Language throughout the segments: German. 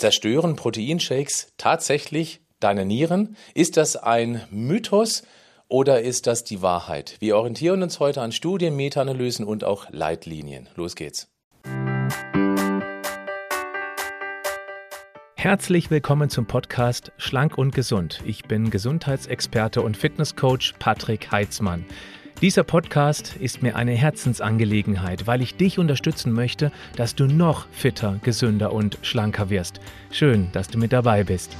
Zerstören Proteinshakes tatsächlich deine Nieren? Ist das ein Mythos oder ist das die Wahrheit? Wir orientieren uns heute an Studien, Meta-Analysen und auch Leitlinien. Los geht's. Herzlich willkommen zum Podcast Schlank und Gesund. Ich bin Gesundheitsexperte und Fitnesscoach Patrick Heitzmann. Dieser Podcast ist mir eine Herzensangelegenheit, weil ich dich unterstützen möchte, dass du noch fitter, gesünder und schlanker wirst. Schön, dass du mit dabei bist.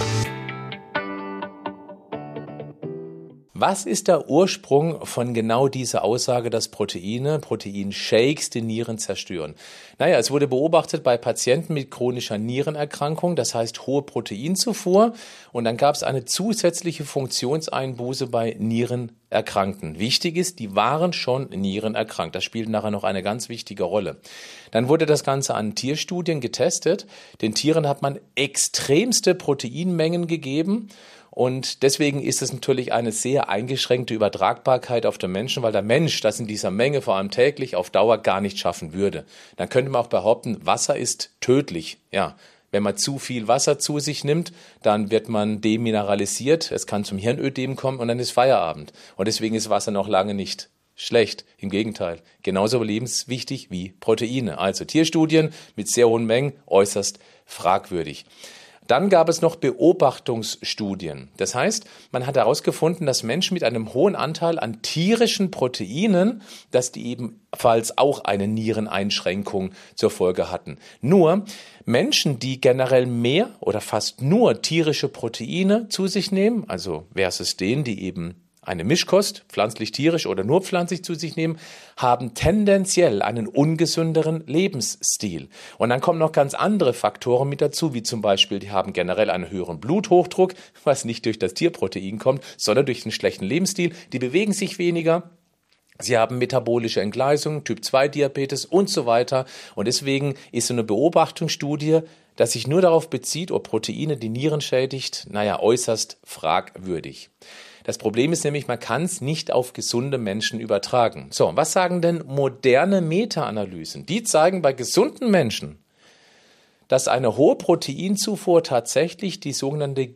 Was ist der Ursprung von genau dieser Aussage, dass Proteinshakes die Nieren zerstören? Naja, es wurde beobachtet bei Patienten mit chronischer Nierenerkrankung, das heißt hohe Proteinzufuhr, und dann gab es eine zusätzliche Funktionseinbuße bei Nierenerkrankten. Wichtig ist, die waren schon nierenerkrankt. Das spielt nachher noch eine ganz wichtige Rolle. Dann wurde das Ganze an Tierstudien getestet. Den Tieren hat man extremste Proteinmengen gegeben. Und deswegen ist es natürlich eine sehr eingeschränkte Übertragbarkeit auf den Menschen, weil der Mensch das in dieser Menge, vor allem täglich, auf Dauer gar nicht schaffen würde. Dann könnte man auch behaupten, Wasser ist tödlich. Ja, wenn man zu viel Wasser zu sich nimmt, dann wird man demineralisiert, es kann zum Hirnödem kommen und dann ist Feierabend. Und deswegen ist Wasser noch lange nicht schlecht, im Gegenteil, genauso lebenswichtig wie Proteine. Also Tierstudien mit sehr hohen Mengen äußerst fragwürdig. Dann gab es noch Beobachtungsstudien. Das heißt, man hat herausgefunden, dass Menschen mit einem hohen Anteil an tierischen Proteinen, dass die ebenfalls auch eine Niereneinschränkung zur Folge hatten. Nur Menschen, die generell mehr oder fast nur tierische Proteine zu sich nehmen, also versus denen, die eben eine Mischkost, pflanzlich-tierisch oder nur pflanzlich zu sich nehmen, haben tendenziell einen ungesünderen Lebensstil. Und dann kommen noch ganz andere Faktoren mit dazu, wie zum Beispiel, die haben generell einen höheren Bluthochdruck, was nicht durch das Tierprotein kommt, sondern durch den schlechten Lebensstil. Die bewegen sich weniger. Sie haben metabolische Entgleisung, Typ-2-Diabetes und so weiter. Und deswegen ist so eine Beobachtungsstudie, dass sich nur darauf bezieht, ob Proteine die Nieren schädigt, äußerst fragwürdig. Das Problem ist nämlich, man kann es nicht auf gesunde Menschen übertragen. So, was sagen denn moderne Meta-Analysen? Die zeigen bei gesunden Menschen, dass eine hohe Proteinzufuhr tatsächlich die sogenannte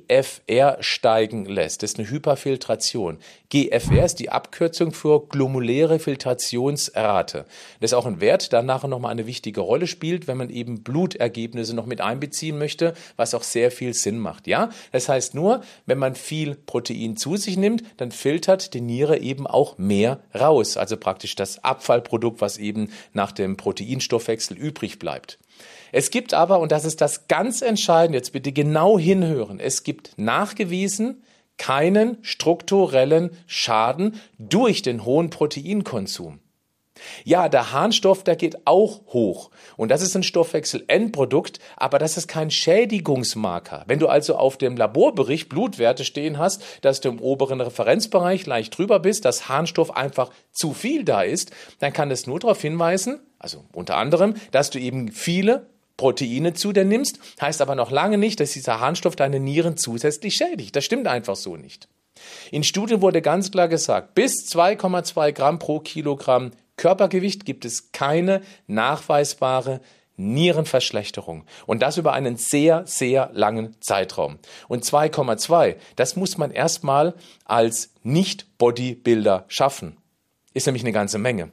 GFR steigen lässt. Das ist eine Hyperfiltration. GFR ist die Abkürzung für glomeruläre Filtrationsrate. Das ist auch ein Wert, der nachher nochmal eine wichtige Rolle spielt, wenn man eben Blutergebnisse noch mit einbeziehen möchte, was auch sehr viel Sinn macht. Ja, das heißt nur, wenn man viel Protein zu sich nimmt, dann filtert die Niere eben auch mehr raus. Also praktisch das Abfallprodukt, was eben nach dem Proteinstoffwechsel übrig bleibt. Es gibt aber, und das ist das ganz Entscheidende, jetzt bitte genau hinhören, es gibt nachgewiesen keinen strukturellen Schaden durch den hohen Proteinkonsum. Ja, der Harnstoff, der geht auch hoch und das ist ein Stoffwechselendprodukt, aber das ist kein Schädigungsmarker. Wenn du also auf dem Laborbericht Blutwerte stehen hast, dass du im oberen Referenzbereich leicht drüber bist, dass Harnstoff einfach zu viel da ist, dann kann das nur darauf hinweisen, also unter anderem, dass du eben viele Proteine zu dir nimmst, heißt aber noch lange nicht, dass dieser Harnstoff deine Nieren zusätzlich schädigt. Das stimmt einfach so nicht. In Studien wurde ganz klar gesagt, bis 2,2 Gramm pro Kilogramm Körpergewicht gibt es keine nachweisbare Nierenverschlechterung. Und das über einen sehr, sehr langen Zeitraum. Und 2,2, das muss man erstmal als Nicht-Bodybuilder schaffen. Ist nämlich eine ganze Menge.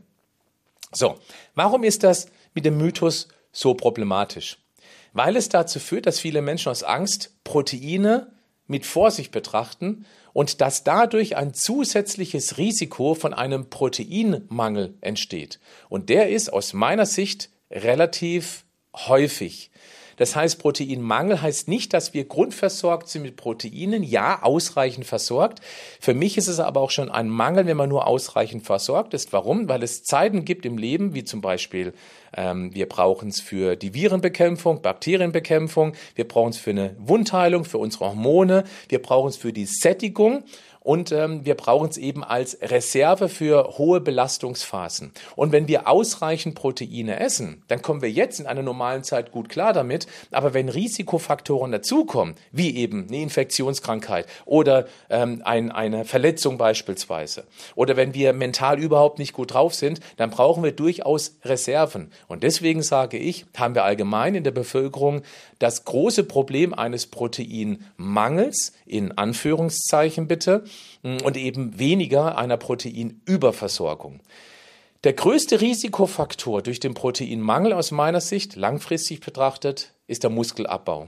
So, warum ist das mit dem Mythos so problematisch? Weil es dazu führt, dass viele Menschen aus Angst Proteine mit Vorsicht betrachten und dass dadurch ein zusätzliches Risiko von einem Proteinmangel entsteht. Und der ist aus meiner Sicht relativ häufig. Das heißt, Proteinmangel heißt nicht, dass wir grundversorgt sind mit Proteinen, ja, ausreichend versorgt. Für mich ist es aber auch schon ein Mangel, wenn man nur ausreichend versorgt ist. Warum? Weil es Zeiten gibt im Leben, wie zum Beispiel, wir brauchen es für die Virenbekämpfung, Bakterienbekämpfung, wir brauchen es für eine Wundheilung, für unsere Hormone, wir brauchen es für die Sättigung. und wir brauchen es eben als Reserve für hohe Belastungsphasen. Und wenn wir ausreichend Proteine essen, dann kommen wir jetzt in einer normalen Zeit gut klar damit. Aber wenn Risikofaktoren dazukommen, wie eben eine Infektionskrankheit oder eine Verletzung beispielsweise, oder wenn wir mental überhaupt nicht gut drauf sind, dann brauchen wir durchaus Reserven. Und deswegen sage ich, haben wir allgemein in der Bevölkerung das große Problem eines Proteinmangels, in Anführungszeichen bitte, und eben weniger einer Proteinüberversorgung. Der größte Risikofaktor durch den Proteinmangel aus meiner Sicht, langfristig betrachtet, ist der Muskelabbau.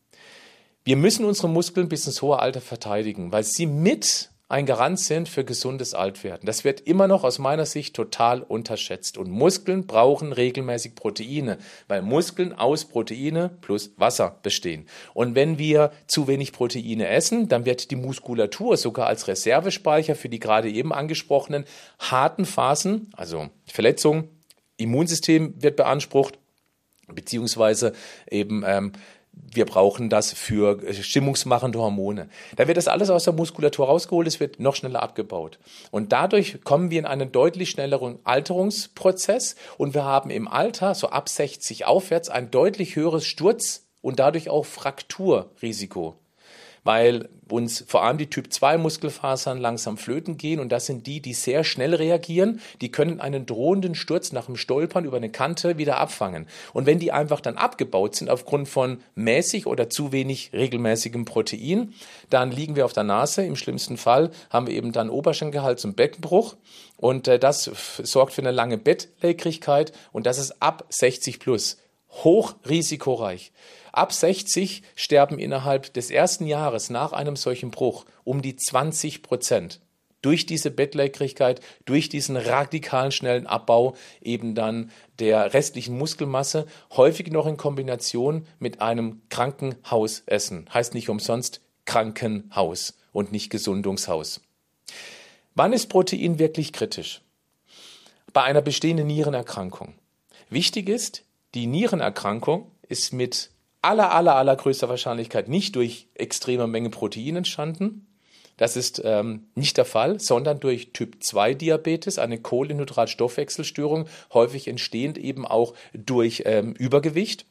Wir müssen unsere Muskeln bis ins hohe Alter verteidigen, weil sie mit ein Garant sind für gesundes Altwerden. Das wird immer noch aus meiner Sicht total unterschätzt. Und Muskeln brauchen regelmäßig Proteine, weil Muskeln aus Proteine plus Wasser bestehen. Und wenn wir zu wenig Proteine essen, dann wird die Muskulatur sogar als Reservespeicher für die gerade eben angesprochenen harten Phasen, also Verletzung, Immunsystem wird beansprucht, beziehungsweise eben wir brauchen das für stimmungsmachende Hormone. Da wird das alles aus der Muskulatur rausgeholt, es wird noch schneller abgebaut. Und dadurch kommen wir in einen deutlich schnelleren Alterungsprozess und wir haben im Alter, so ab 60 aufwärts, ein deutlich höheres Sturz- und dadurch auch Frakturrisiko. Weil uns vor allem die Typ-2-Muskelfasern langsam flöten gehen und das sind die sehr schnell reagieren, die können einen drohenden Sturz nach dem Stolpern über eine Kante wieder abfangen. Und wenn die einfach dann abgebaut sind aufgrund von mäßig oder zu wenig regelmäßigem Protein, dann liegen wir auf der Nase. Im schlimmsten Fall haben wir eben dann Oberschenkelhals- und Beckenbruch und das sorgt für eine lange Bettlägerigkeit und das ist ab 60 plus. Hochrisikoreich. Ab 60 sterben innerhalb des ersten Jahres nach einem solchen Bruch um die 20% durch diese Bettlägerigkeit, durch diesen radikalen, schnellen Abbau eben dann der restlichen Muskelmasse, häufig noch in Kombination mit einem Krankenhausessen. Heißt nicht umsonst Krankenhaus und nicht Gesundungshaus. Wann ist Protein wirklich kritisch? Bei einer bestehenden Nierenerkrankung. Wichtig ist, die Nierenerkrankung ist mit allergrößter Wahrscheinlichkeit nicht durch extreme Menge Protein entstanden. Das ist nicht der Fall, sondern durch Typ-2-Diabetes, eine Kohlenhydratstoffwechselstörung, häufig entstehend eben auch durch Übergewicht.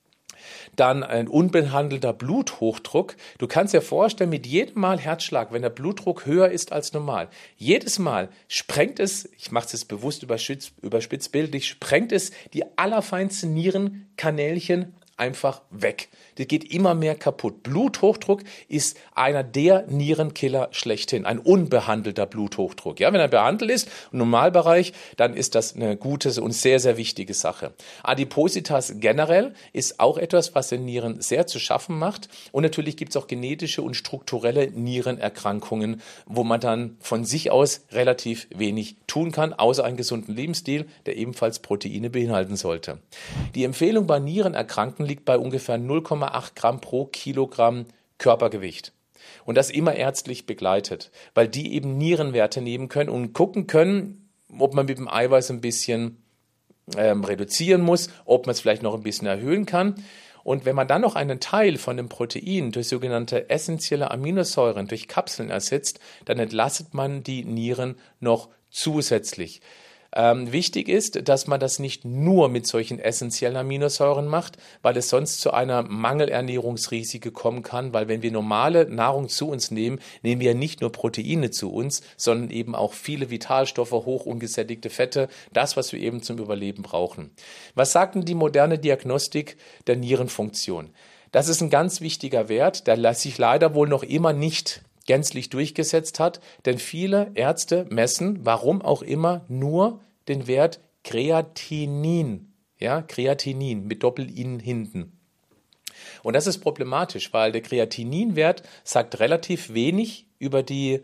Dann ein unbehandelter Bluthochdruck. Du kannst dir vorstellen, mit jedem Mal Herzschlag, wenn der Blutdruck höher ist als normal, jedes Mal sprengt es, ich mache es jetzt bewusst überspitzt bildlich, sprengt es die allerfeinsten Nierenkanälchen einfach weg. Das geht immer mehr kaputt. Bluthochdruck ist einer der Nierenkiller schlechthin. Ein unbehandelter Bluthochdruck. Ja, wenn er behandelt ist, im Normalbereich, dann ist das eine gute und sehr, sehr wichtige Sache. Adipositas generell ist auch etwas, was den Nieren sehr zu schaffen macht. Und natürlich gibt es auch genetische und strukturelle Nierenerkrankungen, wo man dann von sich aus relativ wenig tun kann, außer einen gesunden Lebensstil, der ebenfalls Proteine beinhalten sollte. Die Empfehlung bei Nierenerkrankten liegt bei ungefähr 0,8 Gramm pro Kilogramm Körpergewicht. Und das immer ärztlich begleitet, weil die eben Nierenwerte nehmen können und gucken können, ob man mit dem Eiweiß ein bisschen reduzieren muss, ob man es vielleicht noch ein bisschen erhöhen kann. Und wenn man dann noch einen Teil von dem Protein durch sogenannte essentielle Aminosäuren, durch Kapseln ersetzt, dann entlastet man die Nieren noch zusätzlich. Wichtig ist, dass man das nicht nur mit solchen essentiellen Aminosäuren macht, weil es sonst zu einer Mangelernährungsrisiko kommen kann, weil wenn wir normale Nahrung zu uns nehmen, nehmen wir nicht nur Proteine zu uns, sondern eben auch viele Vitalstoffe, hoch ungesättigte Fette, das, was wir eben zum Überleben brauchen. Was sagt denn die moderne Diagnostik der Nierenfunktion? Das ist ein ganz wichtiger Wert, der sich leider wohl noch immer nicht gänzlich durchgesetzt hat, denn viele Ärzte messen, warum auch immer, nur den Wert Kreatinin, ja, Kreatinin mit Doppel-In hinten. Und das ist problematisch, weil der Kreatininwert sagt relativ wenig über die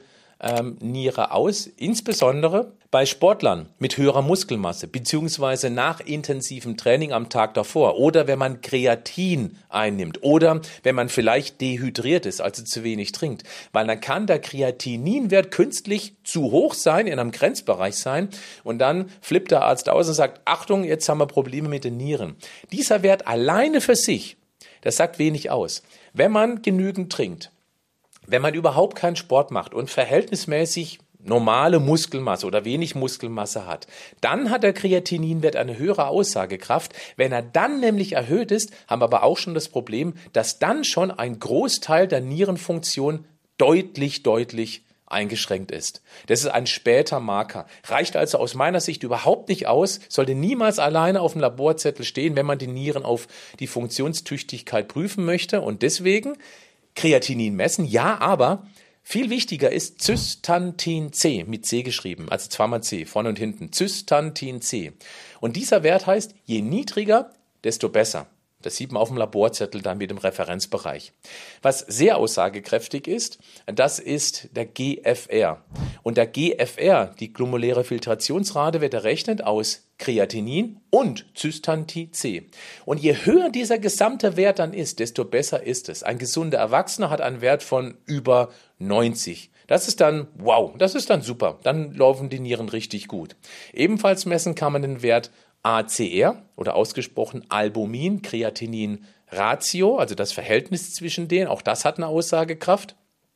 Niere aus, insbesondere bei Sportlern mit höherer Muskelmasse beziehungsweise nach intensivem Training am Tag davor oder wenn man Kreatin einnimmt oder wenn man vielleicht dehydriert ist, also zu wenig trinkt, weil dann kann der Kreatininwert künstlich zu hoch sein, in einem Grenzbereich sein und dann flippt der Arzt aus und sagt, Achtung, jetzt haben wir Probleme mit den Nieren. Dieser Wert alleine für sich, das sagt wenig aus. Wenn man genügend trinkt, Wenn man überhaupt keinen Sport macht und verhältnismäßig normale Muskelmasse oder wenig Muskelmasse hat, dann hat der Kreatininwert eine höhere Aussagekraft. Wenn er dann nämlich erhöht ist, haben wir aber auch schon das Problem, dass dann schon ein Großteil der Nierenfunktion deutlich eingeschränkt ist. Das ist ein später Marker. Reicht also aus meiner Sicht überhaupt nicht aus, sollte niemals alleine auf dem Laborzettel stehen, wenn man die Nieren auf die Funktionstüchtigkeit prüfen möchte. Und deswegen Kreatinin messen, ja, aber viel wichtiger ist Cystatin C, mit C geschrieben, also zweimal C, vorne und hinten, Cystatin C. Und dieser Wert heißt, je niedriger, desto besser. Das sieht man auf dem Laborzettel dann mit dem Referenzbereich. Was sehr aussagekräftig ist, das ist der GFR. Und der GFR, die glomeruläre Filtrationsrate, wird errechnet aus Kreatinin und Cystatin C. Und je höher dieser gesamte Wert dann ist, desto besser ist es. Ein gesunder Erwachsener hat einen Wert von über 90. Das ist dann, wow, das ist dann super. Dann laufen die Nieren richtig gut. Ebenfalls messen kann man den Wert ACR oder ausgesprochen Albumin, Kreatinin, Ratio, also das Verhältnis zwischen denen, auch das hat eine Aussagekraft.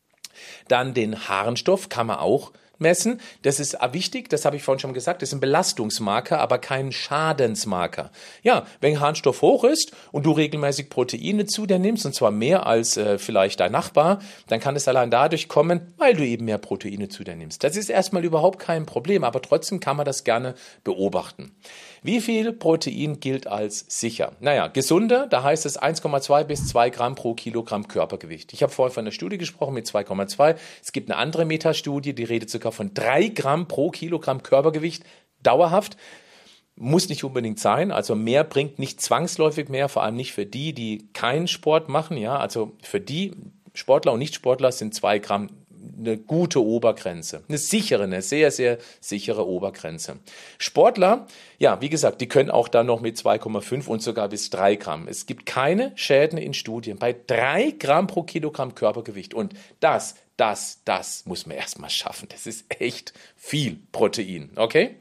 Dann den Harnstoff kann man auch messen. Das ist wichtig, das habe ich vorhin schon gesagt, das ist ein Belastungsmarker, aber kein Schadensmarker. Ja, wenn Harnstoff hoch ist und du regelmäßig Proteine zu dir nimmst, und zwar mehr als vielleicht dein Nachbar, dann kann es allein dadurch kommen, weil du eben mehr Proteine zu dir nimmst. Das ist erstmal überhaupt kein Problem, aber trotzdem kann man das gerne beobachten. Wie viel Protein gilt als sicher? Naja, gesunde, da heißt es 1,2 bis 2 Gramm pro Kilogramm Körpergewicht. Ich habe vorhin von einer Studie gesprochen mit 2,2. Es gibt eine andere Metastudie, die redet sogar von 3 Gramm pro Kilogramm Körpergewicht dauerhaft. Muss nicht unbedingt sein, also mehr bringt nicht zwangsläufig mehr, vor allem nicht für die, die keinen Sport machen. Ja, also für die Sportler und Nichtsportler sind 2 Gramm eine gute Obergrenze, eine sehr, sehr sichere Obergrenze. Sportler, ja, wie gesagt, die können auch dann noch mit 2,5 und sogar bis 3 Gramm. Es gibt keine Schäden in Studien bei 3 Gramm pro Kilogramm Körpergewicht. Und das muss man erstmal schaffen. Das ist echt viel Protein, okay?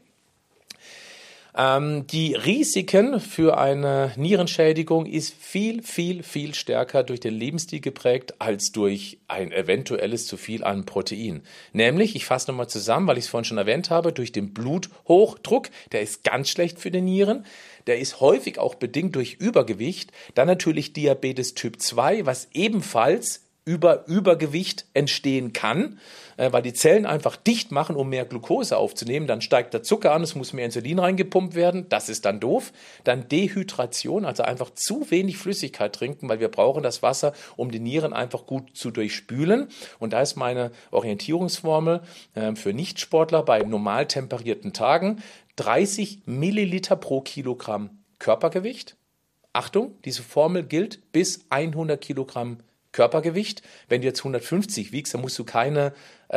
Die Risiken für eine Nierenschädigung ist viel stärker durch den Lebensstil geprägt als durch ein eventuelles zu viel an Protein. Nämlich, ich fasse nochmal zusammen, weil ich es vorhin schon erwähnt habe, durch den Bluthochdruck, der ist ganz schlecht für die Nieren. Der ist häufig auch bedingt durch Übergewicht. Dann natürlich Diabetes Typ 2, was ebenfalls über Übergewicht entstehen kann, weil die Zellen einfach dicht machen, um mehr Glucose aufzunehmen. Dann steigt der Zucker an, es muss mehr Insulin reingepumpt werden. Das ist dann doof. Dann Dehydration, also einfach zu wenig Flüssigkeit trinken, weil wir brauchen das Wasser, um die Nieren einfach gut zu durchspülen. Und da ist meine Orientierungsformel für Nichtsportler bei normal temperierten Tagen 30 Milliliter pro Kilogramm Körpergewicht. Achtung, diese Formel gilt bis 100 Kilogramm Körpergewicht. Wenn du jetzt 150 wiegst, dann musst du keine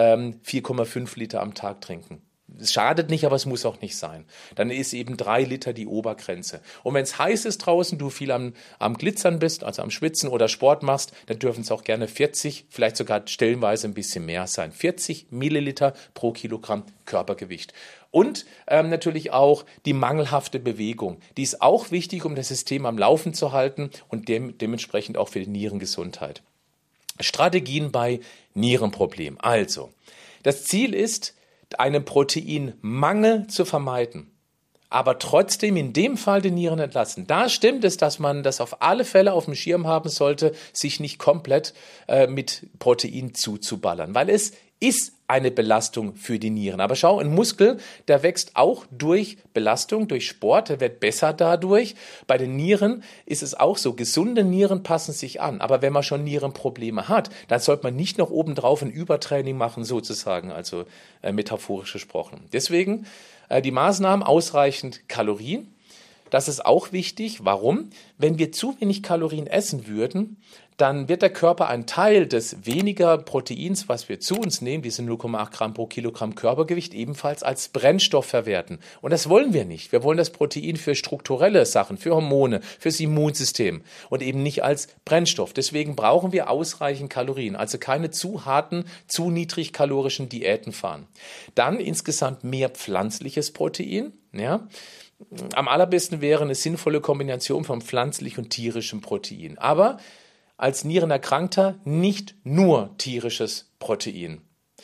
4,5 Liter am Tag trinken. Es schadet nicht, aber es muss auch nicht sein. Dann ist eben 3 Liter die Obergrenze. Und wenn es heiß ist draußen, du viel am Glitzern bist, also am Schwitzen oder Sport machst, dann dürfen es auch gerne 40, vielleicht sogar stellenweise ein bisschen mehr sein. 40 Milliliter pro Kilogramm Körpergewicht. Und natürlich auch die mangelhafte Bewegung. Die ist auch wichtig, um das System am Laufen zu halten und dementsprechend auch für die Nierengesundheit. Strategien bei Nierenproblemen. Also, das Ziel ist, einen Proteinmangel zu vermeiden, aber trotzdem in dem Fall die Nieren entlasten. Da stimmt es, dass man das auf alle Fälle auf dem Schirm haben sollte, sich nicht komplett mit Protein zuzuballern, weil es ist eine Belastung für die Nieren. Aber schau, ein Muskel, der wächst auch durch Belastung, durch Sport, der wird besser dadurch. Bei den Nieren ist es auch so, gesunde Nieren passen sich an. Aber wenn man schon Nierenprobleme hat, dann sollte man nicht noch obendrauf ein Übertraining machen, sozusagen, also metaphorisch gesprochen. Deswegen die Maßnahmen, ausreichend Kalorien. Das ist auch wichtig. Warum? Wenn wir zu wenig Kalorien essen würden, dann wird der Körper einen Teil des weniger Proteins, was wir zu uns nehmen, diese 0,8 Gramm pro Kilogramm Körpergewicht, ebenfalls als Brennstoff verwerten. Und das wollen wir nicht. Wir wollen das Protein für strukturelle Sachen, für Hormone, fürs Immunsystem und eben nicht als Brennstoff. Deswegen brauchen wir ausreichend Kalorien, also keine zu harten, zu niedrigkalorischen Diäten fahren. Dann insgesamt mehr pflanzliches Protein, ja. Am allerbesten wäre eine sinnvolle Kombination von pflanzlich und tierischem Protein. Aber als Nierenerkrankter nicht nur tierisches Protein.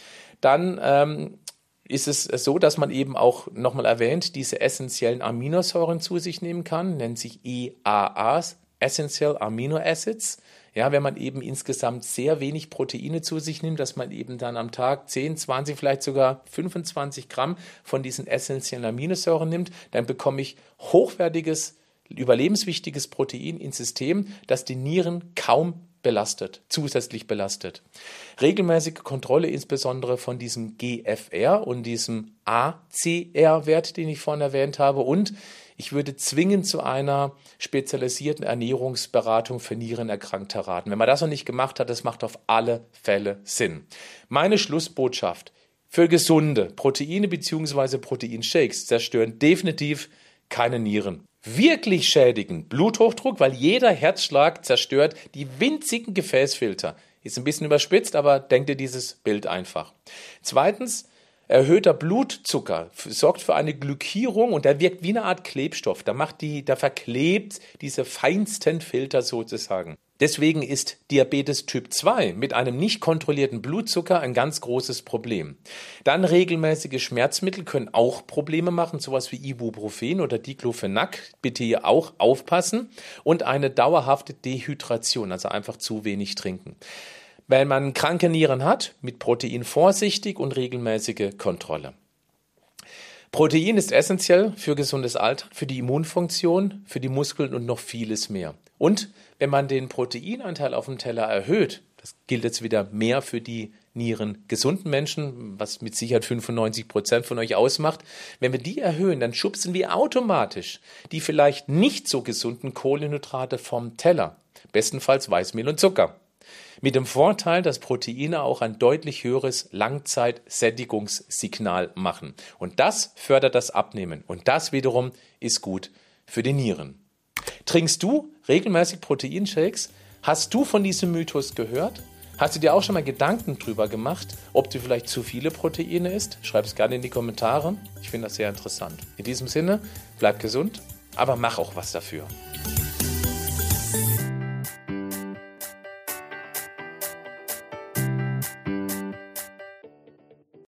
Dann ist es so, dass man eben auch nochmal erwähnt, diese essentiellen Aminosäuren zu sich nehmen kann, nennt sich EAAs, Essential Amino Acids. Ja, wenn man eben insgesamt sehr wenig Proteine zu sich nimmt, dass man eben dann am Tag 10, 20, vielleicht sogar 25 Gramm von diesen essentiellen Aminosäuren nimmt, dann bekomme ich hochwertiges, überlebenswichtiges Protein ins System, das die Nieren kaum zusätzlich belastet. Regelmäßige Kontrolle insbesondere von diesem GFR und diesem ACR-Wert, den ich vorhin erwähnt habe, und ich würde zwingend zu einer spezialisierten Ernährungsberatung für Nierenerkrankte raten. Wenn man das noch nicht gemacht hat, das macht auf alle Fälle Sinn. Meine Schlussbotschaft: Für gesunde Proteine bzw. Proteinshakes zerstören definitiv keine Nieren. Wirklich schädigen Bluthochdruck, weil jeder Herzschlag zerstört die winzigen Gefäßfilter. Ist ein bisschen überspitzt, aber denkt dir dieses Bild einfach. Zweitens, erhöhter Blutzucker sorgt für eine Glykierung und der wirkt wie eine Art Klebstoff. Der verklebt diese feinsten Filter sozusagen. Deswegen ist Diabetes Typ 2 mit einem nicht kontrollierten Blutzucker ein ganz großes Problem. Dann regelmäßige Schmerzmittel können auch Probleme machen, sowas wie Ibuprofen oder Diclofenac. Bitte hier auch aufpassen. Und eine dauerhafte Dehydration, also einfach zu wenig trinken. Wenn man kranke Nieren hat, mit Protein vorsichtig und regelmäßige Kontrolle. Protein ist essentiell für gesundes Altern, für die Immunfunktion, für die Muskeln und noch vieles mehr. Und wenn man den Proteinanteil auf dem Teller erhöht, das gilt jetzt wieder mehr für die nierengesunden Menschen, was mit Sicherheit 95% von euch ausmacht, wenn wir die erhöhen, dann schubsen wir automatisch die vielleicht nicht so gesunden Kohlenhydrate vom Teller, bestenfalls Weißmehl und Zucker. Mit dem Vorteil, dass Proteine auch ein deutlich höheres Langzeitsättigungssignal machen. Und das fördert das Abnehmen. Und das wiederum ist gut für die Nieren. Trinkst du regelmäßig Proteinshakes? Hast du von diesem Mythos gehört? Hast du dir auch schon mal Gedanken drüber gemacht, ob du vielleicht zu viele Proteine isst? Schreib es gerne in die Kommentare. Ich finde das sehr interessant. In diesem Sinne, bleib gesund, aber mach auch was dafür.